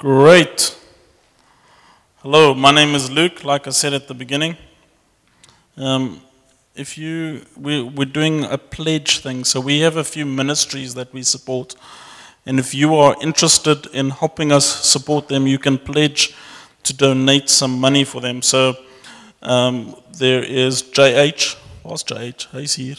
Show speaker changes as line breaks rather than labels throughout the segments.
Great. Hello, my name is Luke, like I said at the beginning. We're doing a pledge thing, so we have a few ministries that we support. And if you are interested in helping us support them, you can pledge to donate some money for them. So there is JH. What's JH? He's here.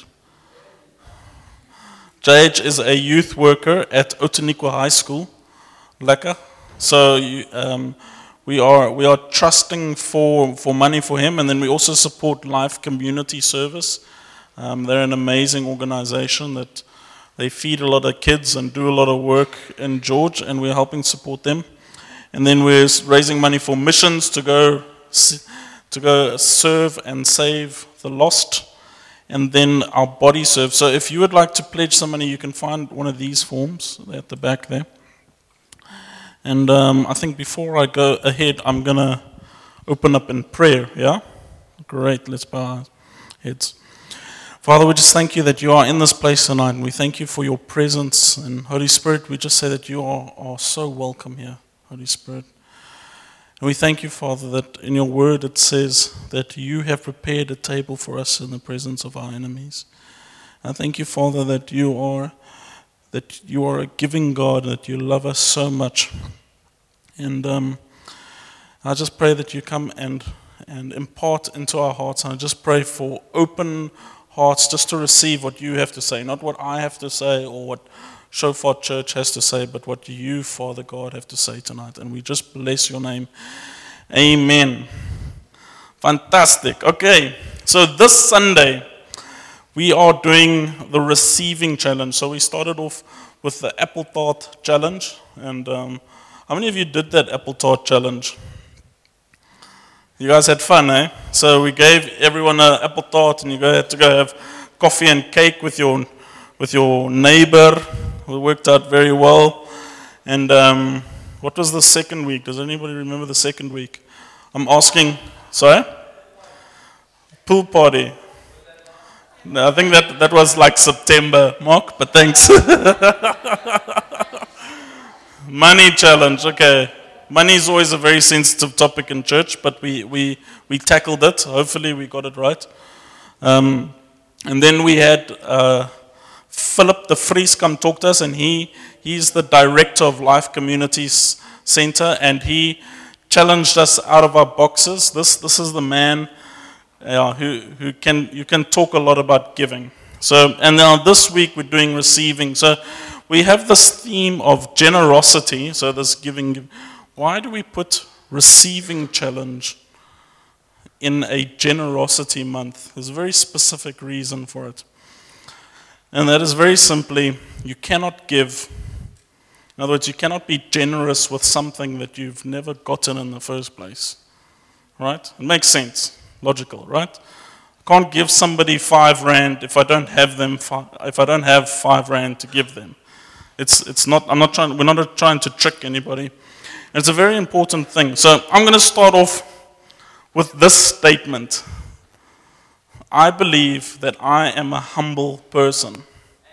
JH is a youth worker at Otanikwa High School, Lekker. So we are trusting for money for him, and then we also support Life Community Service. They're an amazing organization that they feed a lot of kids and do a lot of work in George, and we're helping support them. And then we're raising money for missions to go serve and save the lost, and then our body serve. So if you would like to pledge some money, you can find one of these forms at the back there. And I think before I go ahead, I'm going to open up in prayer, yeah? Great, let's bow our heads. Father, we just thank you that you are in this place tonight, and we thank you for your presence. And Holy Spirit, we just say that you are so welcome here, Holy Spirit. And we thank you, Father, that in your word it says that you have prepared a table for us in the presence of our enemies. I thank you, Father, that you are a giving God, that you love us so much. And I just pray that you come and impart into our hearts. And I just pray for open hearts just to receive what you have to say, not what I have to say or what Shofar Church has to say, but what you, Father God, have to say tonight. And we just bless your name. Amen. Fantastic. Okay, so this Sunday, we are doing the receiving challenge. So we started off with the apple tart challenge. And how many of you did that apple tart challenge? You guys had fun, eh? So we gave everyone an apple tart, and you had to go have coffee and cake with your neighbor. It worked out very well. And what was the second week? Does anybody remember the second week? I'm asking. Sorry? Pool party. No, I think that was like September, Mark, but thanks. Money challenge, okay. Money is always a very sensitive topic in church, but we tackled it. Hopefully we got it right. And then we had Philip de Vries come talk to us, and he's the director of Life Communities Center, and he challenged us out of our boxes. This is the man you can talk a lot about giving. So, and now this week we're doing receiving. So we have this theme of generosity. So this giving. Why do we put receiving challenge in a generosity month? There's a very specific reason for it. And that is very simply, you cannot give. In other words, you cannot be generous with something that you've never gotten in the first place. Right? It makes sense. Logical, right? I can't give somebody 5 rand if I don't have them. If I don't have 5 rand to give them, it's not. We're not trying to trick anybody. It's a very important thing. So I'm going to start off with this statement. I believe that I am a humble person.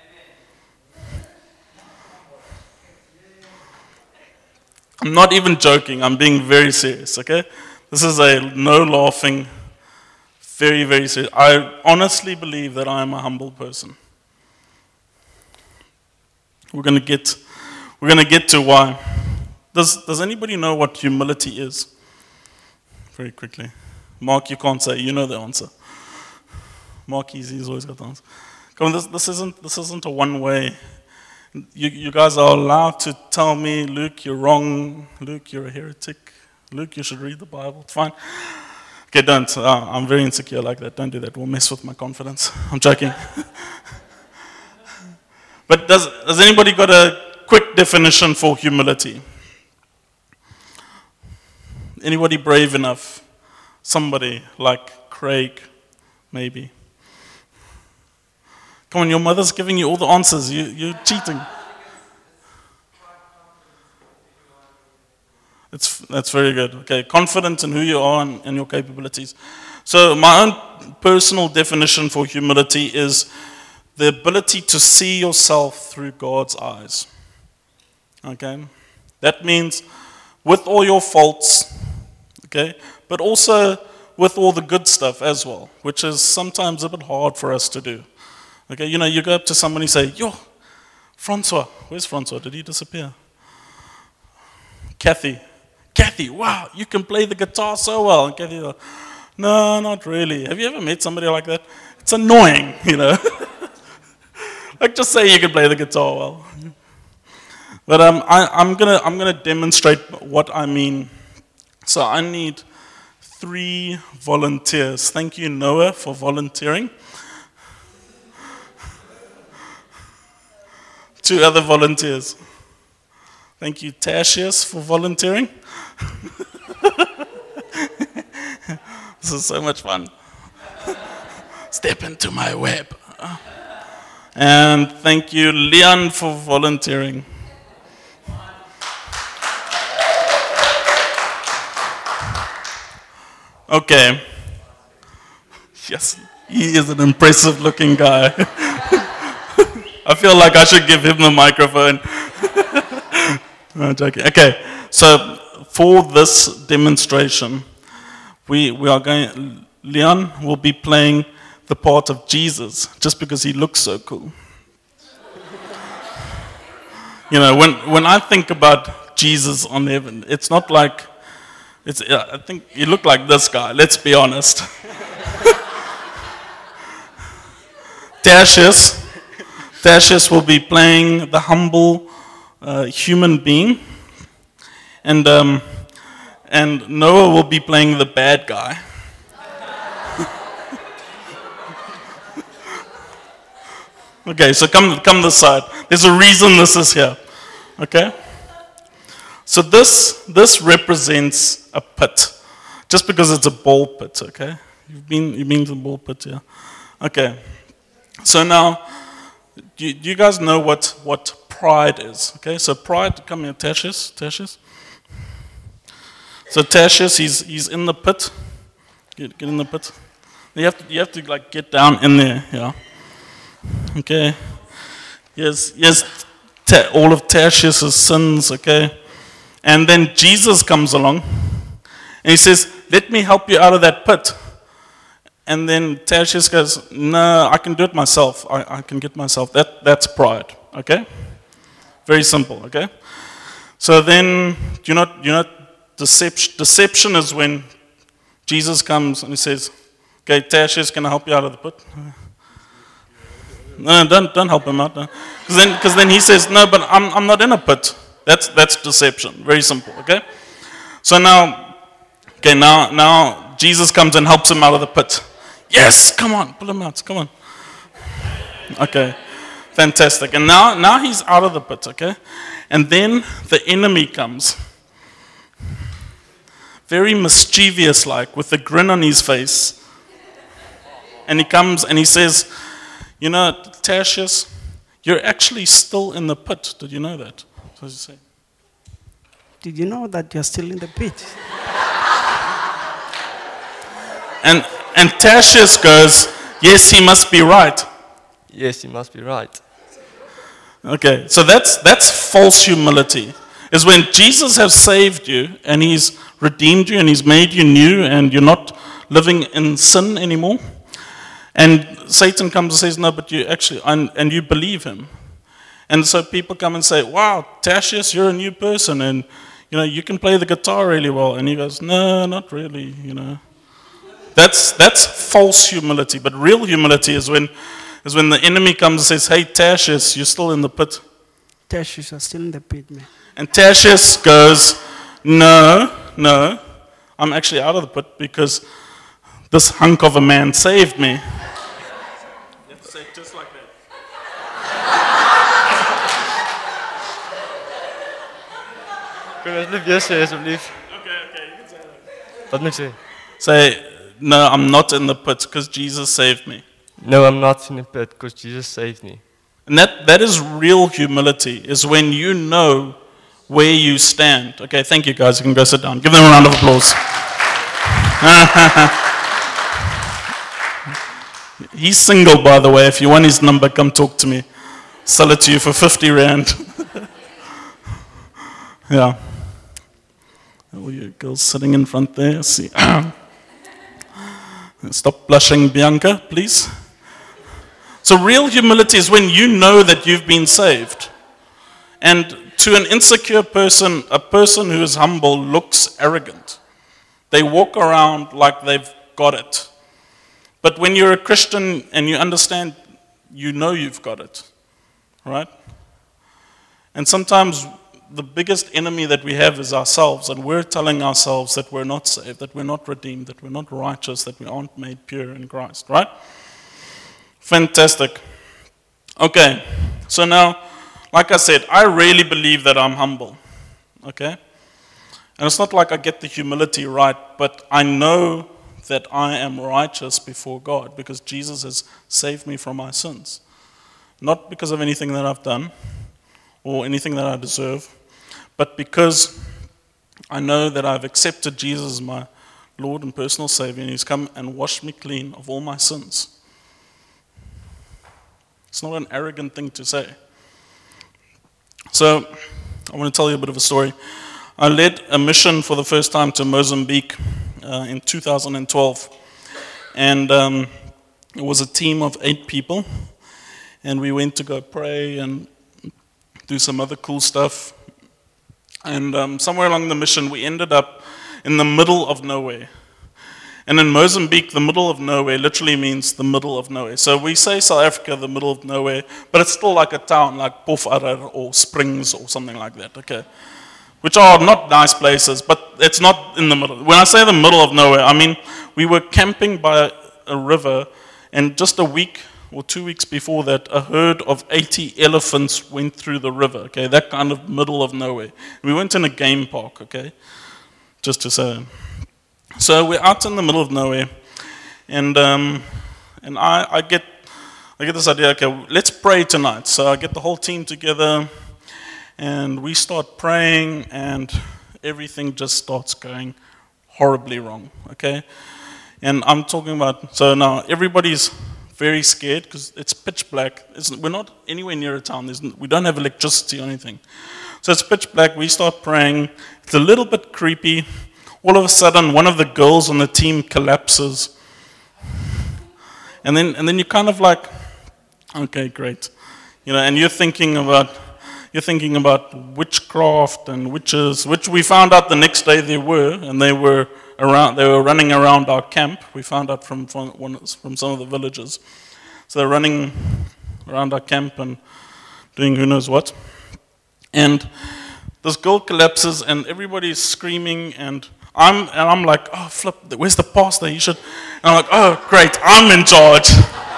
I'm not even joking. I'm being very serious. Okay, this is a no laughing. Very, very serious. I honestly believe that I am a humble person. We're going to get to why. Does anybody know what humility is? Very quickly. Mark, you can't say. You know the answer. Mark, he's always got the answer. Come on, this isn't a one way. You guys are allowed to tell me, Luke, you're wrong. Luke, you're a heretic. Luke, you should read the Bible. It's fine. Okay, don't. I'm very insecure like that. Don't do that. We'll mess with my confidence. I'm joking. But does anybody got a quick definition for humility? Anybody brave enough? Somebody like Craig, maybe. Come on, your mother's giving you all the answers. You're cheating. That's very good. Okay, confident in who you are and your capabilities. So my own personal definition for humility is the ability to see yourself through God's eyes. Okay? That means with all your faults, okay, but also with all the good stuff as well, which is sometimes a bit hard for us to do. Okay, you go up to somebody and say, yo, Francois, where's Francois? Did he disappear? Kathy, wow, you can play the guitar so well. And Kathy, no, not really. Have you ever met somebody like that? It's annoying, Like, just say you can play the guitar well. But I'm gonna demonstrate what I mean. So I need 3 volunteers. Thank you, Noah, for volunteering. 2 other volunteers. Thank you, Tashius, for volunteering. This is so much fun. Step into my web. And thank you, Leon, for volunteering. Okay. Yes, he is an impressive looking guy. I feel like I should give him the microphone. No, joking. Okay, so for this demonstration, we are going, Leon will be playing the part of Jesus, just because he looks so cool. When I think about Jesus on heaven, it's not like, I think he looked like this guy, let's be honest. Tashius will be playing the humble human being, and Noah will be playing the bad guy. Okay, so come this side. There's a reason this is here. Okay? So this represents a pit. Just because it's a ball pit, okay? You've been to the ball pit, yeah. Okay. So now, do you guys know what pride is? Okay, so pride, come here, Tashius. So Tashius, he's in the pit. Get in the pit. You have to like get down in there, yeah. Okay. Yes, all of Tashius' sins, okay? And then Jesus comes along, and he says, let me help you out of that pit. And then Tashius goes, no, I can do it myself. I can get myself. That's pride, okay? Very simple, okay? So then, deception is when Jesus comes and he says, okay, Tashius, can I help you out of the pit? No, don't help him out. Because then he says, no, but I'm not in a pit. That's deception. Very simple, okay? So now Jesus comes and helps him out of the pit. Yes, come on, pull him out, come on. Okay, fantastic. And now he's out of the pit, okay? And then the enemy comes. Very mischievous like, with a grin on his face. And he comes and he says, Tashius, you're actually still in the pit. Did you know that? What does he say?
Did you know that you're still in the pit?
And Tashius goes, yes, he must be right.
Yes, he must be right.
Okay, so that's false humility. Is when Jesus has saved you and he's redeemed you and he's made you new and you're not living in sin anymore. And Satan comes and says, no, but you actually, and you believe him. And so people come and say, wow, Tashius, you're a new person and, you can play the guitar really well. And he goes, no, not really, That's false humility. But real humility is when the enemy comes and says, hey, Tashius, you're still in the pit.
Tashius, you're still in the pit, man.
And Tashius goes, no, I'm actually out of the pit because this hunk of a man saved me. You have to say it just like that.
Kun je alsjeblieft yes zeggen, alsjeblieft?
Okay, you can say that.
Wat moet ik zeggen?
Say, no, I'm not in the pit because Jesus saved me.
No, I'm not in the pit because Jesus saved me.
And that is real humility, is when you know where you stand. Okay, thank you guys. You can go sit down. Give them a round of applause. He's single, by the way. If you want his number, come talk to me. Sell it to you for 50 rand. Yeah. All you girls sitting in front there, see. Stop blushing, Bianca, please. So real humility is when you know that you've been saved. And to an insecure person, a person who is humble looks arrogant. They walk around like they've got it. But when you're a Christian and you understand, you know you've got it. Right? And sometimes the biggest enemy that we have is ourselves, and we're telling ourselves that we're not saved, that we're not redeemed, that we're not righteous, that we aren't made pure in Christ, right? Fantastic. Okay, so now, like I said, I really believe that I'm humble, okay? And it's not like I get the humility right, but I know that I am righteous before God because Jesus has saved me from my sins. Not because of anything that I've done or anything that I deserve, but because I know that I've accepted Jesus as my Lord and personal Savior, and He's come and washed me clean of all my sins. It's not an arrogant thing to say. So, I want to tell you a bit of a story. I led a mission for the first time to Mozambique in 2012, and it was a team of 8 people, and we went to go pray and do some other cool stuff. And somewhere along the mission, we ended up in the middle of nowhere. And in Mozambique, the middle of nowhere literally means the middle of nowhere. So we say South Africa, the middle of nowhere, but it's still like a town like Pofarar or Springs or something like that, okay? Which are not nice places, but it's not in the middle. When I say the middle of nowhere, I mean we were camping by a river, and just a week or 2 weeks before that, a herd of 80 elephants went through the river, okay? That kind of middle of nowhere. We went in a game park, okay? Just to say. So we're out in the middle of nowhere, and I get this idea, okay, let's pray tonight. So I get the whole team together, and we start praying, and everything just starts going horribly wrong, okay? And I'm talking about, so now everybody's very scared because it's pitch black. We're not anywhere near a town. We don't have electricity or anything. So it's pitch black. We start praying. It's a little bit creepy. All of a sudden, one of the girls on the team collapses. And then you're kind of like, okay, great. You know, and you're thinking about witchcraft and witches, which we found out the next day they were, and they were running around our camp. We found out from some of the villagers. So they're running around our camp and doing who knows what. And this girl collapses, and everybody's screaming, and I'm like, oh flip, where's the pastor? And I'm like, oh great, I'm in charge.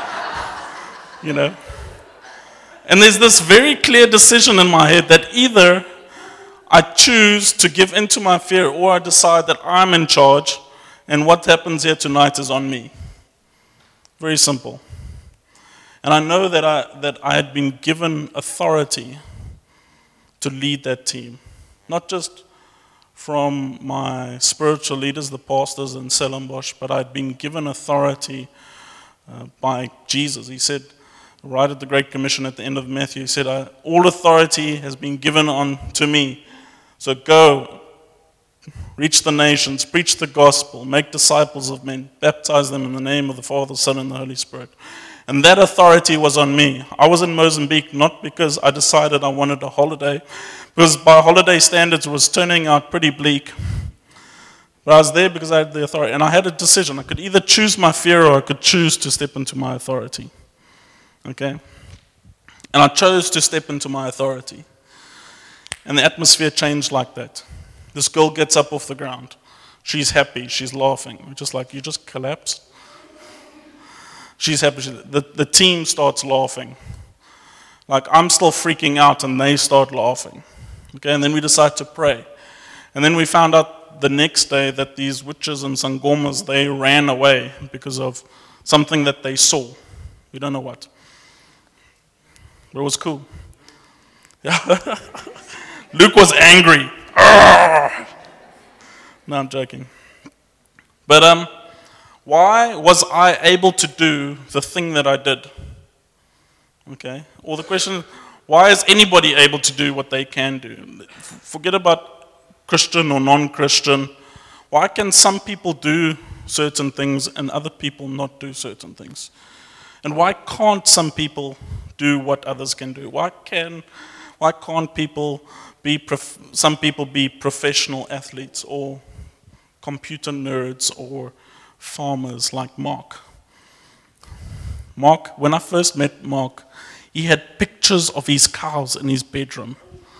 You know. And there's this very clear decision in my head that either I choose to give into my fear, or I decide that I'm in charge, and what happens here tonight is on me. Very simple. And I know that I had been given authority to lead that team. Not just from my spiritual leaders, the pastors in Stellenbosch, but I'd been given authority by Jesus. He said, right at the Great Commission at the end of Matthew, he said, all authority has been given to me. So go, reach the nations, preach the gospel, make disciples of men, baptize them in the name of the Father, Son, and the Holy Spirit. And that authority was on me. I was in Mozambique not because I decided I wanted a holiday, because by holiday standards it was turning out pretty bleak. But I was there because I had the authority. And I had a decision. I could either choose my fear or I could choose to step into my authority. Okay? And I chose to step into my authority. And the atmosphere changed like that. This girl gets up off the ground. She's happy. She's laughing. We're just like, you just collapsed? She's happy. The team starts laughing. Like, I'm still freaking out and they start laughing. Okay, and then we decide to pray. And then we found out the next day that these witches and sangomas, they ran away because of something that they saw. We don't know what. But it was cool. Luke was angry. Arrgh! No, I'm joking. But why was I able to do the thing that I did? Okay. Or the question, why is anybody able to do what they can do? Forget about Christian or non-Christian, why can some people do certain things and other people not do certain things? And why can't some people do what others can do? Why can't some people be professional athletes or computer nerds or farmers like Mark? Mark, when I first met Mark, he had pictures of his cows in his bedroom.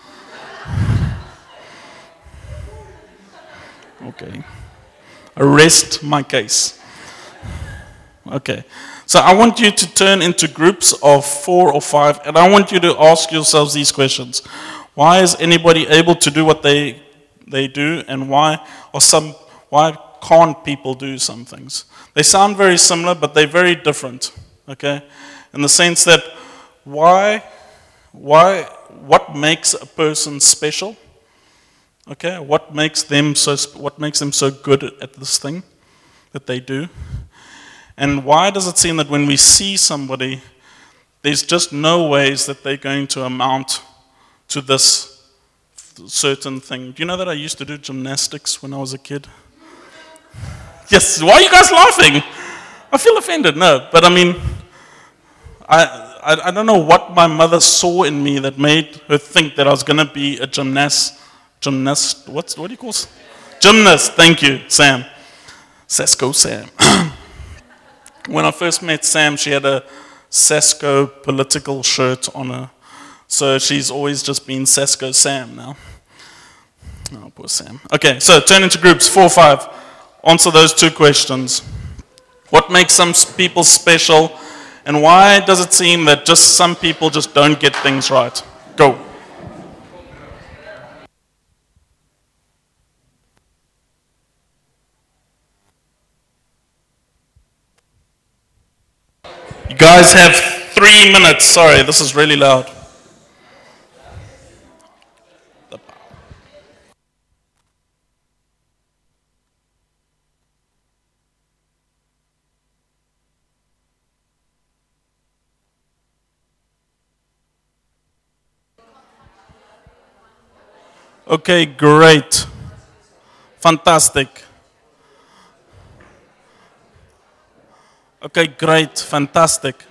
Okay. Arrest my case. Okay. So I want you to turn into groups of 4 or 5, and I want you to ask yourselves these questions. Why is anybody able to do what they do, and why can't people do some things? They sound very similar, but they're very different. Okay? In the sense that what makes a person special? Okay, what makes them so good at this thing that they do? And why does it seem that when we see somebody, there's just no ways that they're going to amount to this certain thing? Do you know that I used to do gymnastics when I was a kid? Yes, why are you guys laughing? I feel offended, no, but I mean, I don't know what my mother saw in me that made her think that I was going to be a gymnast, what do you call it? Gymnast, thank you, Sam. Sesco Sam. When I first met Sam, she had a Sesco political shirt on her. So she's always just been Sesco Sam now. Oh, poor Sam. Okay, so turn into groups, 4 or 5. Answer those 2 questions. What makes some people special, and why does it seem that just some people just don't get things right? Go. You guys have 3 minutes. Sorry, this is really loud. Okay, great. Fantastic. Okay, great. Fantastic.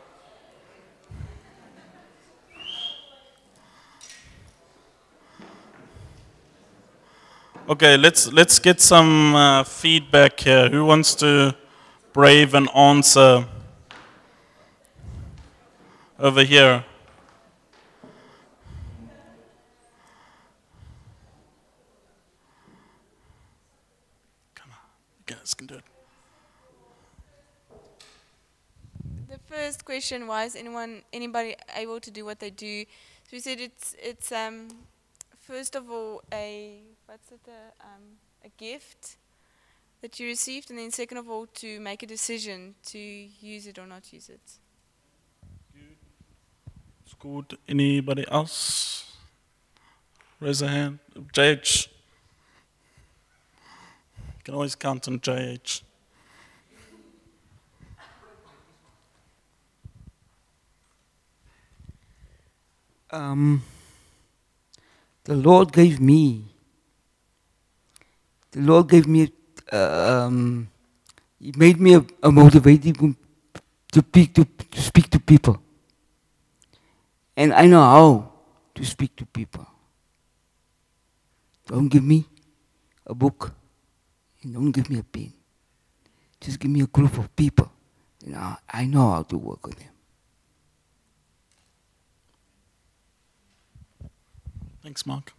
Okay, let's get some feedback here. Who wants to brave an answer? Over here. Come on, you guys can do it.
The first question was, anybody able to do what they do? So we said it's first of all a gift that you received, and then second of all to make a decision to use it or not use it.
It's good. Anybody else? Raise a hand. JH. You can always count on JH.
The Lord gave me. He made me a motivating to speak to people. And I know how to speak to people. Don't give me a book and don't give me a pen. Just give me a group of people. And I know how to work with them.
Thanks, Mark.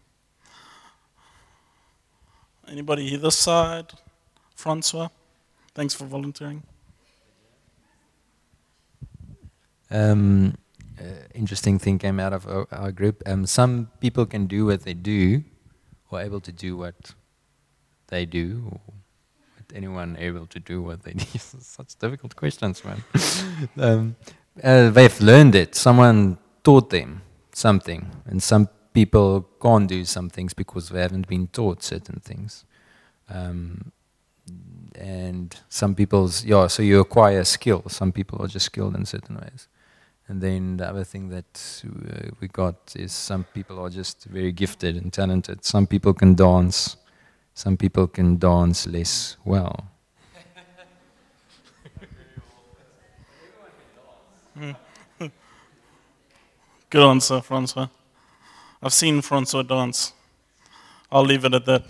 Anybody either side? Francois, thanks for volunteering.
Interesting thing came out of our group. Some people can do what they do, or able to do what they do, or anyone able to do what they do? Such difficult questions, man. They've learned it. Someone taught them something, and some people can't do some things because they haven't been taught certain things. And some people's, so you acquire skill. Some people are just skilled in certain ways. And then the other thing that we got is some people are just very gifted and talented. Some people can dance. Some people can dance less well.
Good answer, Francois. I've seen Francois dance. I'll leave it at that.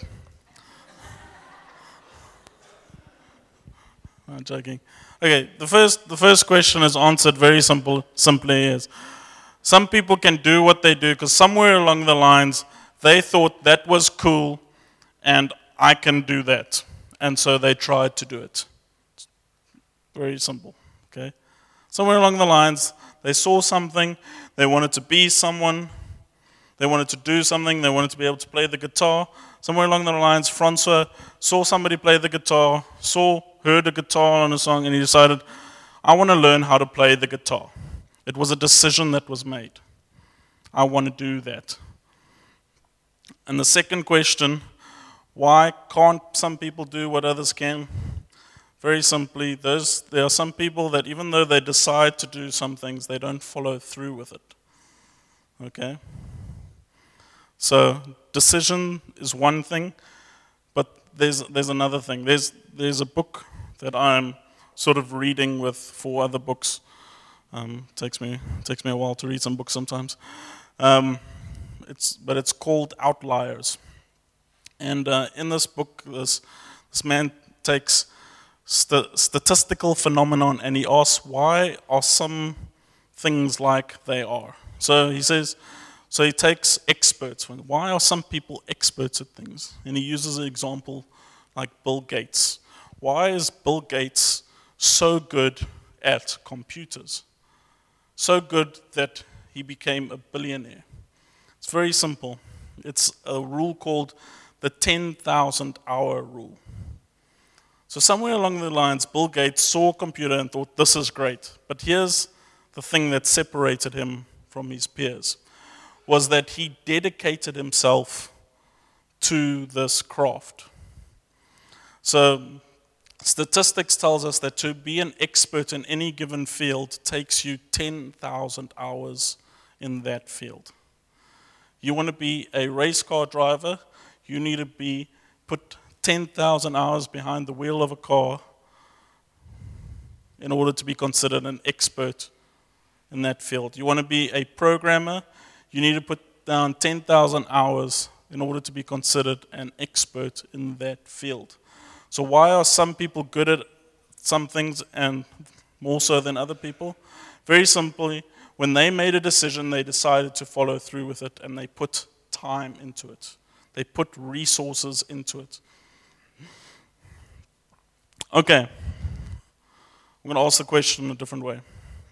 I'm joking. Okay, the first question is answered very simply is, some people can do what they do because somewhere along the lines they thought that was cool and I can do that. And so they tried to do it. It's very simple, okay? Somewhere along the lines, they saw something, they wanted to be someone, they wanted to do something, they wanted to be able to play the guitar. Somewhere along the lines, Francois saw somebody play the guitar, heard a guitar on a song, and he decided, I want to learn how to play the guitar. It was a decision that was made. I want to do that. And the second question, why can't some people do what others can? Very simply, there are some people that even though they decide to do some things, they don't follow through with it. Okay? So decision is one thing, but there's another thing. There's a book that I'm sort of reading with 4 other books. Takes me a while to read some books sometimes. But it's called Outliers. And in this book, this man takes statistical phenomenon and he asks, why are some things like they are? So he says, so he takes experts. Why are some people experts at things? And he uses an example like Bill Gates. Why is Bill Gates so good at computers? So good that he became a billionaire. It's very simple. It's a rule called the 10,000 hour rule. So somewhere along the lines, Bill Gates saw a computer and thought, this is great. But here's the thing that separated him from his peers, was that he dedicated himself to this craft. So statistics tells us that to be an expert in any given field takes you 10,000 hours in that field. You want to be a race car driver, you need to put 10,000 hours behind the wheel of a car in order to be considered an expert in that field. You want to be a programmer, you need to put down 10,000 hours in order to be considered an expert in that field. So why are some people good at some things and more so than other people? Very simply, when they made a decision, they decided to follow through with it and they put time into it. They put resources into it. Okay. I'm going to ask the question in a different way.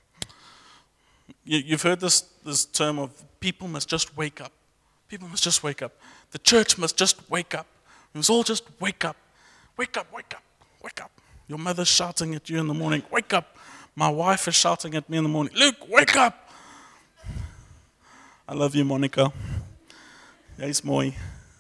You've heard this term of people must just wake up. People must just wake up. The church must just wake up. We must all just wake up. Wake up, wake up, wake up. Your mother's shouting at you in the morning, wake up. My wife is shouting at me in the morning, Luke, wake up. I love you, Monica. Jy's mooi.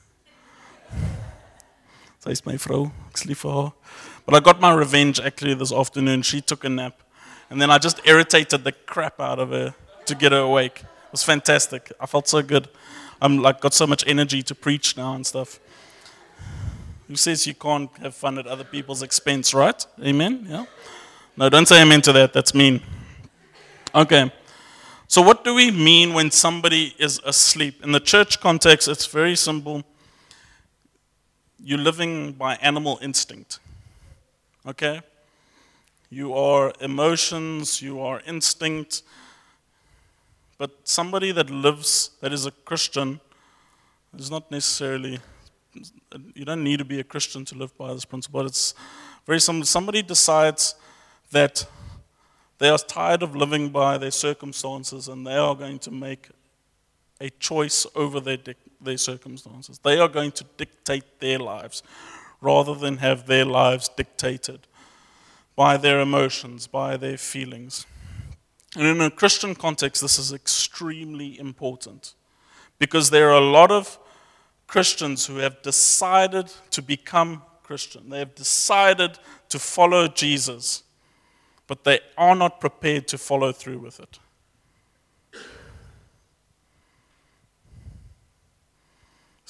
Sy is my vrou. Ek's lief vir haar. But I got my revenge actually this afternoon. She took a nap. And then I just irritated the crap out of her to get her awake. It was fantastic. I felt so good. I'm like got so much energy to preach now and stuff. Who says you can't have fun at other people's expense, right? Amen? Yeah? No, don't say amen to that. That's mean. Okay. So what do we mean when somebody is asleep? In the church context, it's very simple. You're living by animal instinct. Okay? You are emotions, you are instinct. But somebody that lives, that is a Christian, is not necessarily, you don't need to be a Christian to live by this principle. It's very simple. Somebody decides that they are tired of living by their circumstances and they are going to make a choice over their circumstances. They are going to dictate their lives rather than have their lives dictated by their emotions, by their feelings. And in a Christian context, this is extremely important because there are a lot of Christians who have decided to become Christian. They have decided to follow Jesus, but they are not prepared to follow through with it.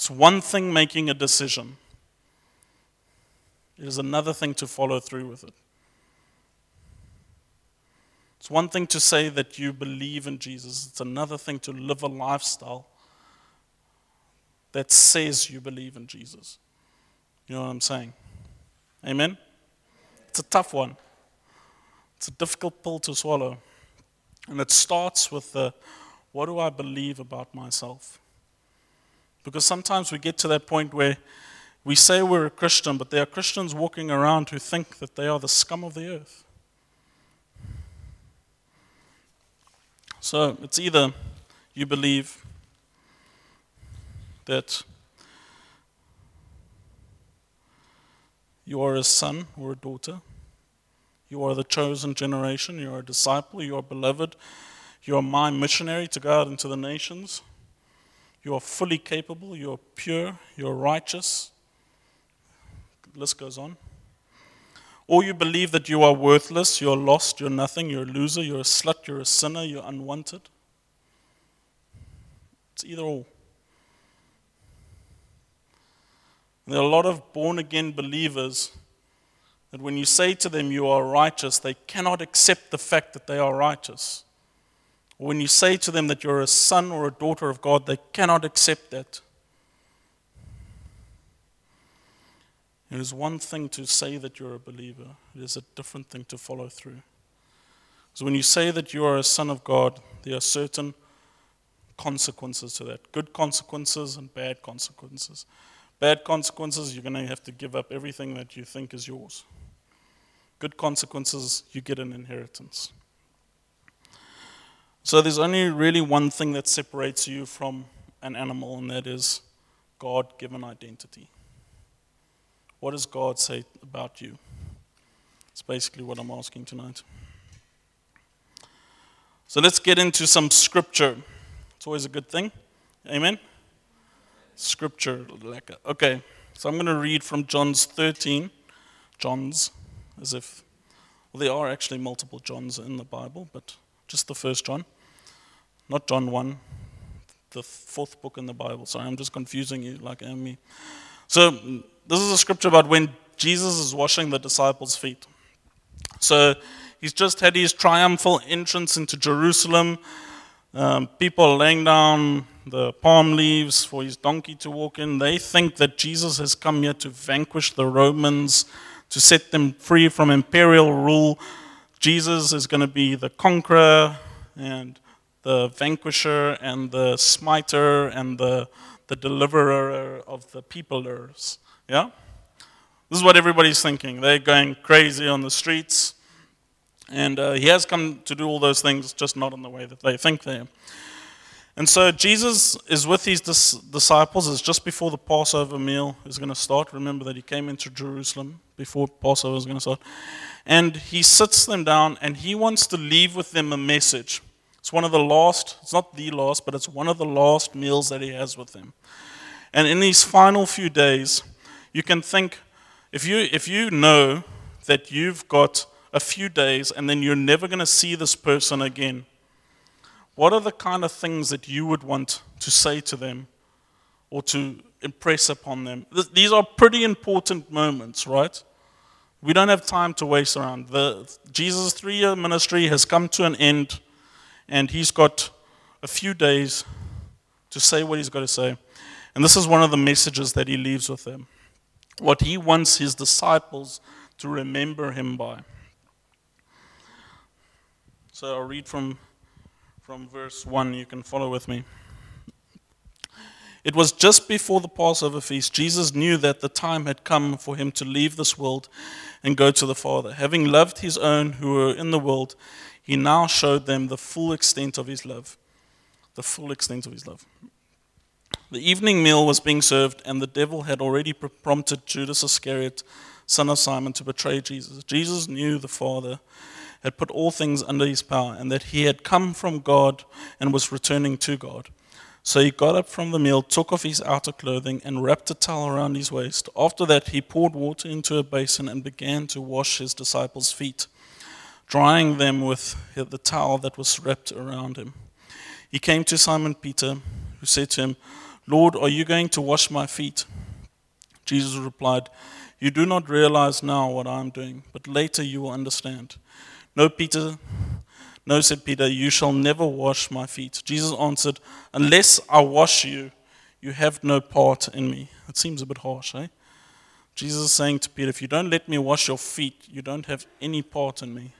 It's one thing making a decision. It is another thing to follow through with it. It's one thing to say that you believe in Jesus. It's another thing to live a lifestyle that says you believe in Jesus. You know what I'm saying? Amen? It's a tough one. It's a difficult pill to swallow. And it starts with what do I believe about myself? Because sometimes we get to that point where we say we're a Christian, but there are Christians walking around who think that they are the scum of the earth. So it's either you believe that you are a son or a daughter, you are the chosen generation, you are a disciple, you are beloved, you are my missionary to go out into the nations, you are fully capable, you are pure, you are righteous. The list goes on. Or you believe that you are worthless, you're lost, you're nothing, you're a loser, you're a slut, you're a sinner, you're unwanted. It's either or. There are a lot of born-again believers that when you say to them you are righteous, they cannot accept the fact that they are righteous. Or when you say to them that you're a son or a daughter of God, they cannot accept that. It is one thing to say that you're a believer. It is a different thing to follow through. So when you say that you are a son of God, there are certain consequences to that. Good consequences and bad consequences. Bad consequences, you're going to have to give up everything that you think is yours. Good consequences, you get an inheritance. So there's only really one thing that separates you from an animal, and that is God-given identity. What does God say about you? It's basically what I'm asking tonight. So let's get into some scripture. It's always a good thing. Amen? Scripture. Okay, so I'm going to read from John's 13. John's, as if, well, there are actually multiple Johns in the Bible, but just the first John. Not John 1, the fourth book in the Bible. Sorry, I'm just confusing you like I am me. So this is a scripture about when Jesus is washing the disciples' feet. So he's just had his triumphal entrance into Jerusalem. People are laying down the palm leaves for his donkey to walk in. They think that Jesus has come here to vanquish the Romans, to set them free from imperial rule. Jesus is going to be the conqueror and the vanquisher and the smiter and the deliverer of the peoplers. Yeah? This is what everybody's thinking. They're going crazy on the streets. And he has come to do all those things, just not in the way that they think they are. And so Jesus is with his disciples. It's just before the Passover meal is going to start. Remember that he came into Jerusalem before Passover is going to start. And he sits them down and he wants to leave with them a message. It's one of the last, it's not the last, but it's one of the last meals that he has with them. And in these final few days, you can think, if you know that you've got a few days and then you're never going to see this person again, what are the kind of things that you would want to say to them or to impress upon them? These are pretty important moments, right? We don't have time to waste around. Jesus' 3-year ministry has come to an end, and he's got a few days to say what he's got to say. And this is one of the messages that he leaves with them. What he wants his disciples to remember him by. So I'll read from verse 1. You can follow with me. It was just before the Passover feast. Jesus knew that the time had come for him to leave this world and go to the Father. Having loved his own who were in the world, he now showed them the full extent of his love. The full extent of his love. The evening meal was being served, and the devil had already prompted Judas Iscariot, son of Simon, to betray Jesus. Jesus knew the Father had put all things under his power, and that he had come from God and was returning to God. So he got up from the meal, took off his outer clothing, and wrapped a towel around his waist. After that, he poured water into a basin and began to wash his disciples' feet, drying them with the towel that was wrapped around him. He came to Simon Peter, who said to him, Lord, are you going to wash my feet? Jesus replied, you do not realize now what I am doing, but later you will understand. No, said Peter, you shall never wash my feet. Jesus answered, unless I wash you, you have no part in me. It seems a bit harsh, eh? Jesus is saying to Peter, if you don't let me wash your feet, you don't have any part in me.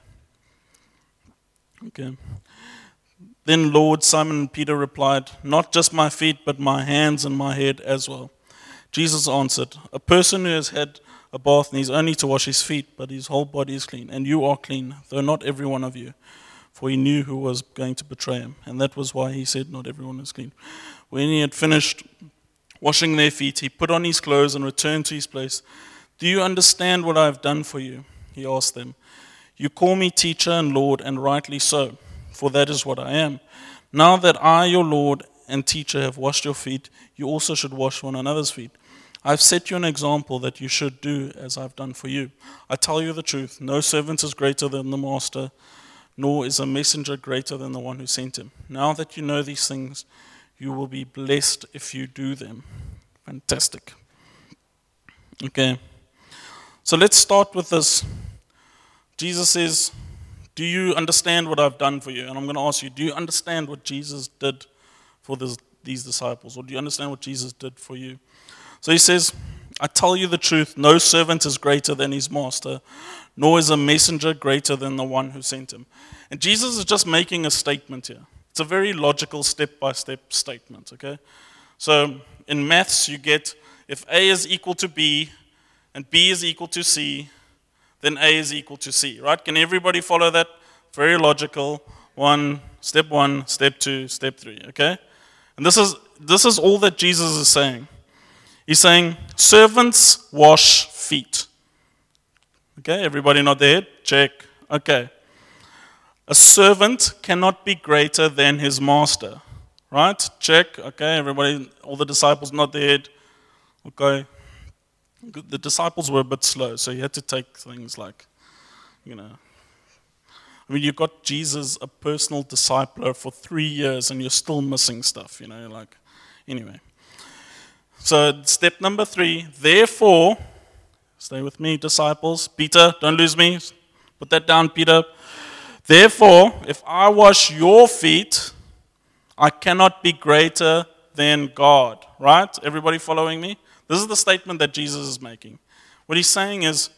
Okay. Then Lord, Simon Peter replied, not just my feet, but my hands and my head as well. Jesus answered, a person who has had a bath needs only to wash his feet, but his whole body is clean. And you are clean, though not every one of you. For he knew who was going to betray him. And that was why he said, not everyone is clean. When he had finished washing their feet, he put on his clothes and returned to his place. Do you understand what I have done for you? He asked them. You call me teacher and Lord, and rightly so, for that is what I am. Now that I, your Lord and teacher, have washed your feet, you also should wash one another's feet. I have set you an example that you should do as I have done for you. I tell you the truth, no servant is greater than the master, nor is a messenger greater than the one who sent him. Now that you know these things, you will be blessed if you do them. Fantastic. Okay. So let's start with this. Jesus says, do you understand what I've done for you? And I'm going to ask you, do you understand what Jesus did for these disciples? Or do you understand what Jesus did for you? So he says, I tell you the truth, no servant is greater than his master, nor is a messenger greater than the one who sent him. And Jesus is just making a statement here. It's a very logical step-by-step statement, okay? So in maths, you get if A is equal to B and B is equal to C, then A is equal to C, right? Can everybody follow that? Very logical. Step 2, step 3, okay? And this is all that Jesus is saying. He's saying, servants wash feet. Okay, everybody nod their head? Check. Okay. A servant cannot be greater than his master. Right? Check. Okay, everybody, all the disciples nod their head. Okay. The disciples were a bit slow, so you had to take things like, I mean, you got Jesus, a personal discipler, for 3 years, and you're still missing stuff, anyway. So step number 3, therefore, stay with me, disciples. Peter, don't lose me. Put that down, Peter. Therefore, if I wash your feet, I cannot be greater than God. Right? Everybody following me? This is the statement that Jesus is making. What he's saying is,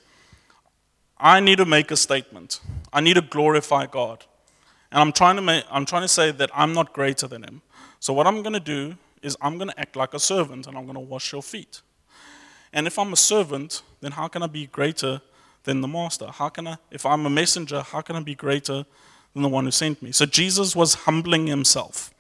I need to make a statement. I need to glorify God. And I'm trying to say that I'm not greater than him. So what I'm going to do is I'm going to act like a servant, and I'm going to wash your feet. And if I'm a servant, then how can I be greater than the master? If I'm a messenger, how can I be greater than the one who sent me? So Jesus was humbling himself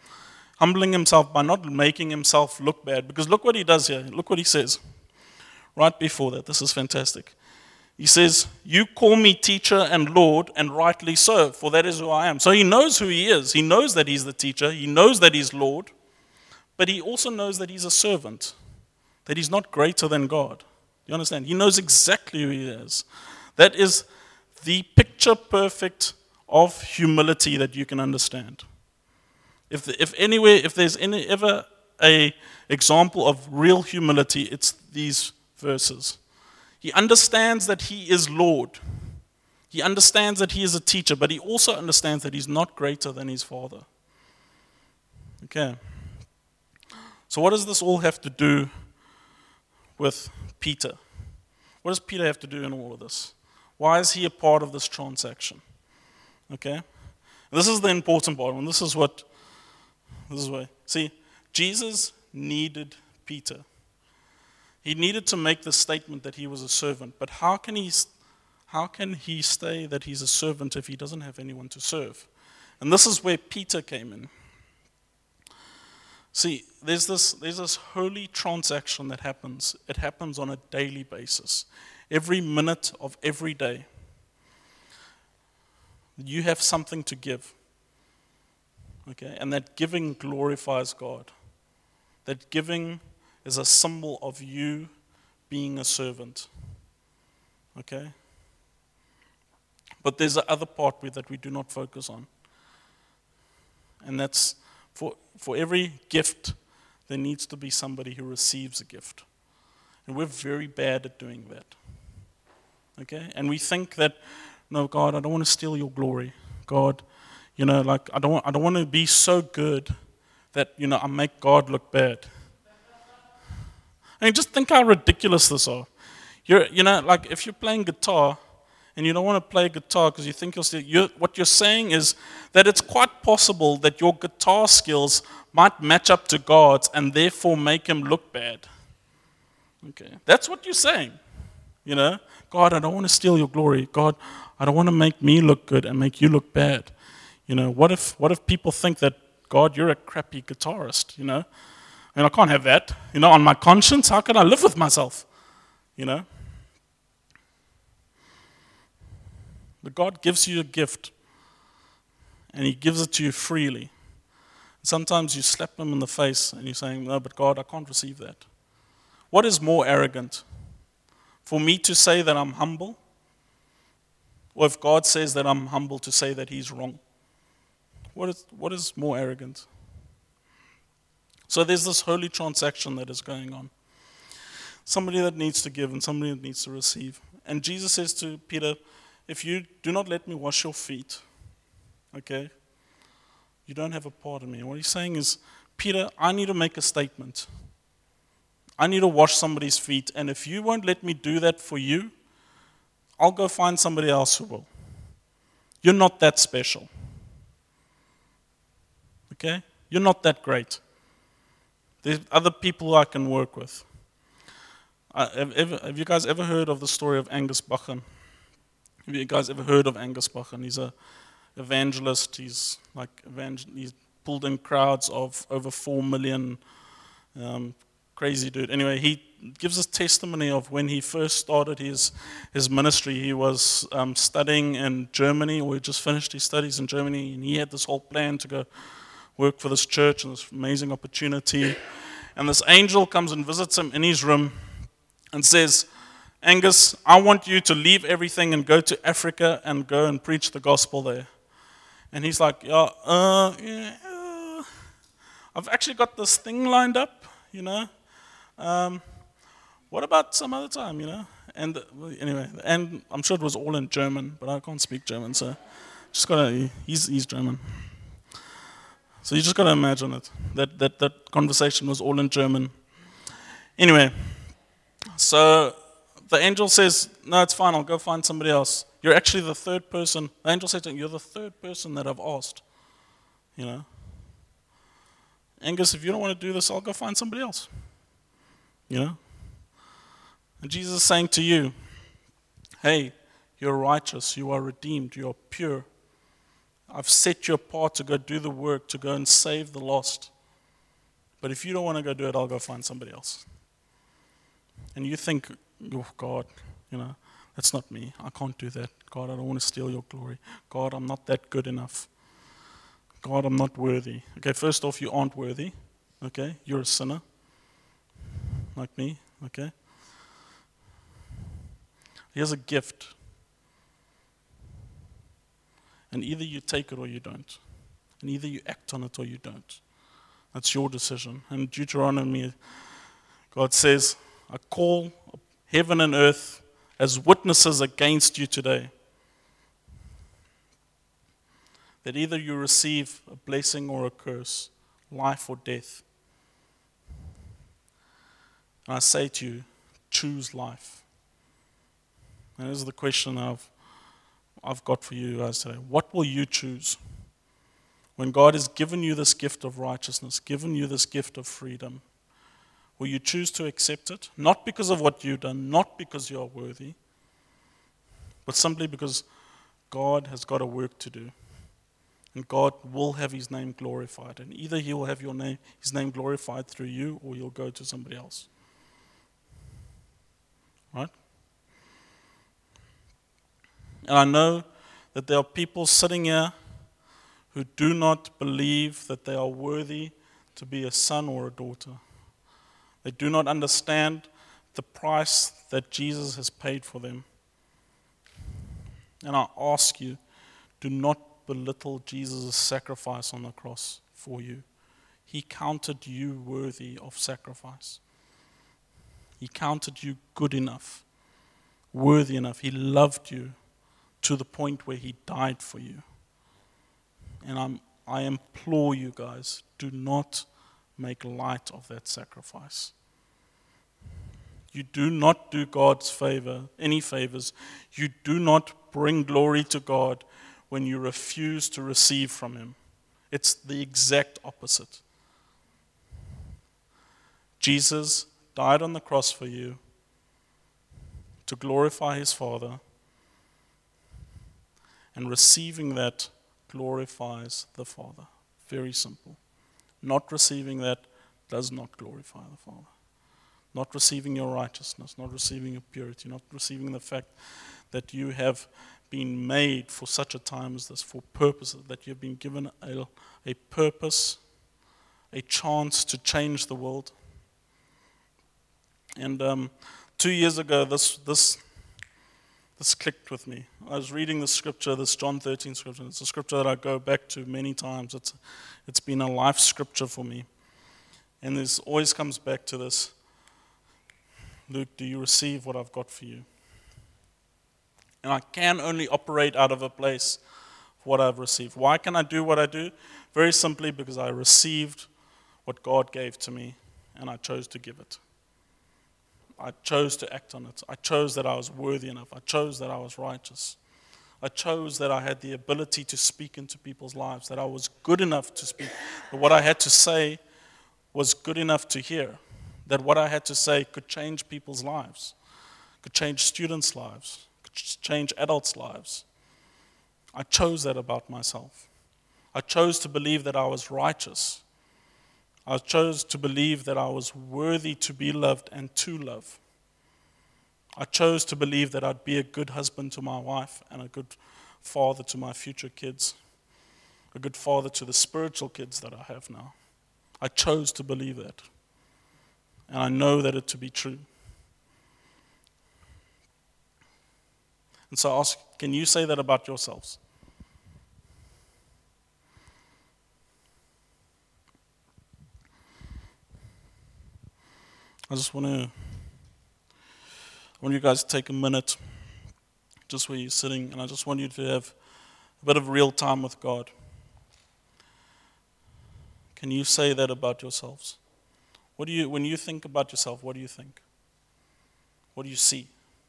by not making himself look bad. Because look what he does here. Look what he says right before that. This is fantastic. He says, you call me teacher and Lord, and rightly so, for that is who I am. So he knows who he is. He knows that he's the teacher. He knows that he's Lord. But he also knows that he's a servant, that he's not greater than God. You understand? He knows exactly who he is. That is the picture perfect of humility that you can understand. If there's ever an example of real humility, it's these verses. He understands that he is Lord. He understands that he is a teacher, but he also understands that he's not greater than his Father. Okay. So what does this all have to do with Peter? What does Peter have to do in all of this? Why is he a part of this transaction? Okay? This is the important part, and this is why. See, Jesus needed Peter. He needed to make the statement that he was a servant, but how can he say that he's a servant if he doesn't have anyone to serve? And this is where Peter came in. See, there's this holy transaction that happens. It happens on a daily basis. Every minute of every day. You have something to give. Okay? And that giving glorifies God. That giving is a symbol of you being a servant. Okay? But there's the other part that we do not focus on. And that's for every gift there needs to be somebody who receives a gift. And we're very bad at doing that. Okay? And we think that, no, God, I don't want to steal your glory. God, like I don't want to be so good that, I make God look bad. I mean, just think how ridiculous this are. Like if you're playing guitar and you don't want to play guitar because you think what you're saying is that it's quite possible that your guitar skills might match up to God's and therefore make him look bad. Okay, that's what you're saying. God, I don't want to steal your glory. God, I don't want to make me look good and make you look bad. What if people think that, God, you're a crappy guitarist, I can't have that. On my conscience, how can I live with myself? But God gives you a gift, and he gives it to you freely. Sometimes you slap him in the face, and you're saying, no, but God, I can't receive that. What is more arrogant? For me to say that I'm humble? Or if God says that I'm humble, to say that he's wrong? What is more arrogant? So there's this holy transaction that is going on. Somebody that needs to give and somebody that needs to receive. And Jesus says to Peter, if you do not let me wash your feet, okay, you don't have a part in me. And what he's saying is, Peter, I need to make a statement. I need to wash somebody's feet. And if you won't let me do that for you, I'll go find somebody else who will. You're not that special. Okay? You're not that great. There's other people I can work with. Have you guys ever heard of the story of Angus Buchan? Have you guys ever heard of Angus Buchan? He's an evangelist. He's pulled in crowds of over 4 million. Crazy dude. Anyway, he gives us testimony of when he first started his ministry. He was studying in Germany, or he just finished his studies in Germany, and he had this whole plan to go work for this church and this amazing opportunity. And this angel comes and visits him in his room and says, Angus, I want you to leave everything and go to Africa and go and preach the gospel there. And he's like, I've actually got this thing lined up, what about some other time, And anyway, and I'm sure it was all in German, but I can't speak German, so he's German. So you just got to imagine it, that conversation was all in German. Anyway, so the angel says, no, it's fine, I'll go find somebody else. You're actually the third person. The angel said to him, you're the third person that I've asked. Angus, if you don't want to do this, I'll go find somebody else. And Jesus is saying to you, hey, you're righteous, you are redeemed, you are pure. I've set you apart to go do the work, to go and save the lost. But if you don't want to go do it, I'll go find somebody else. And you think, oh God, that's not me. I can't do that. God, I don't want to steal your glory. God, I'm not that good enough. God, I'm not worthy. Okay, first off, you aren't worthy. Okay, you're a sinner. Like me. Okay. Here's a gift. And either you take it or you don't. And either you act on it or you don't. That's your decision. And Deuteronomy, God says, I call heaven and earth as witnesses against you today. That either you receive a blessing or a curse, life or death. And I say to you, choose life. And this is the question I've got for you guys today. What will you choose? When God has given you this gift of righteousness, given you this gift of freedom, will you choose to accept it? Not because of what you've done, not because you are worthy, but simply because God has got a work to do. And God will have his name glorified. And either he will have his name glorified through you, or you'll go to somebody else. Right? And I know that there are people sitting here who do not believe that they are worthy to be a son or a daughter. They do not understand the price that Jesus has paid for them. And I ask you, do not belittle Jesus' sacrifice on the cross for you. He counted you worthy of sacrifice. He counted you good enough, worthy enough. He loved you to the point where He died for you. And I implore you guys, do not make light of that sacrifice. You do not do God's favor, any favors. You do not bring glory to God when you refuse to receive from Him. It's the exact opposite. Jesus died on the cross for you to glorify His Father, and receiving that glorifies the Father. Very simple. Not receiving that does not glorify the Father. Not receiving your righteousness, not receiving your purity, not receiving the fact that you have been made for such a time as this, for purposes, that you've been given a purpose, a chance to change the world. And 2 years ago, this clicked with me. I was reading the scripture, this John 13 scripture. It's a scripture that I go back to many times. It's been a life scripture for me. And this always comes back to this. Luke, do you receive what I've got for you? And I can only operate out of a place of what I've received. Why can I do what I do? Very simply because I received what God gave to me, and I chose to give it. I chose to act on it. I chose that I was worthy enough. I chose that I was righteous. I chose that I had the ability to speak into people's lives, that I was good enough to speak, that what I had to say was good enough to hear, that what I had to say could change people's lives, could change students' lives, could change adults' lives. I chose that about myself. I chose to believe that I was righteous. I chose to believe that I was worthy to be loved and to love. I chose to believe that I'd be a good husband to my wife and a good father to my future kids, a good father to the spiritual kids that I have now. I chose to believe that. And I know that it to be true. And so I ask, can you say that about yourselves? I want you guys to take a minute, just where you're sitting, and I just want you to have a bit of real time with God. Can you say that about yourselves? When you think about yourself, what do you think? What do you see?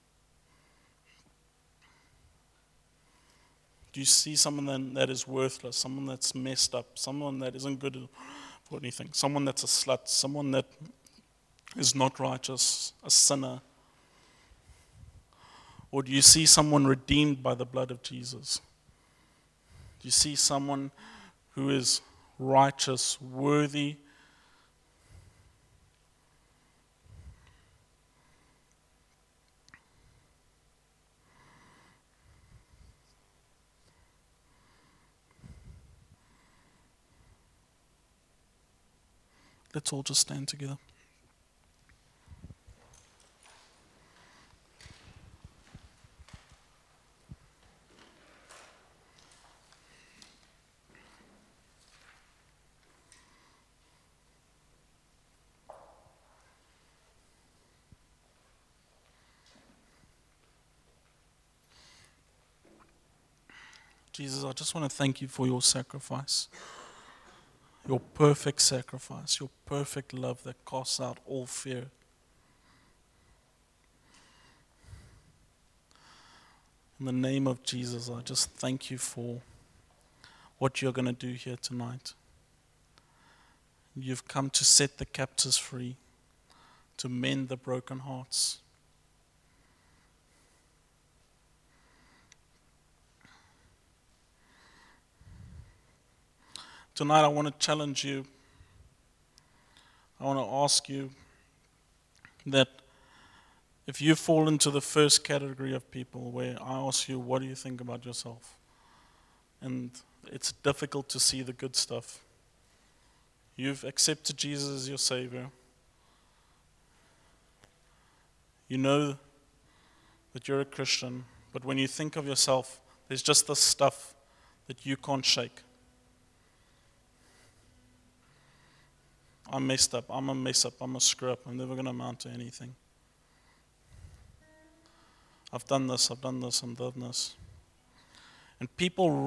Do you see someone that is worthless, someone that's messed up, someone that isn't good for anything, someone that's a slut, someone that is not righteous, a sinner? Or do you see someone redeemed by the blood of Jesus? Do you see someone who is righteous, worthy? Let's all just stand together. Jesus, I just want to thank you for your sacrifice. Your perfect sacrifice, your perfect love that casts out all fear. In the name of Jesus, I just thank you for what you're going to do here tonight. You've come to set the captives free, to mend the broken hearts. Tonight I want to challenge you. I want to ask you that if you fall into the first category of people where I ask you, what do you think about yourself? And it's difficult to see the good stuff. You've accepted Jesus as your Savior. You know that you're a Christian, but when you think of yourself, there's just this stuff that you can't shake. I messed up, I'm a mess up, I'm a screw up, I'm never going to amount to anything. I've done this, I've done this, I've done this. And people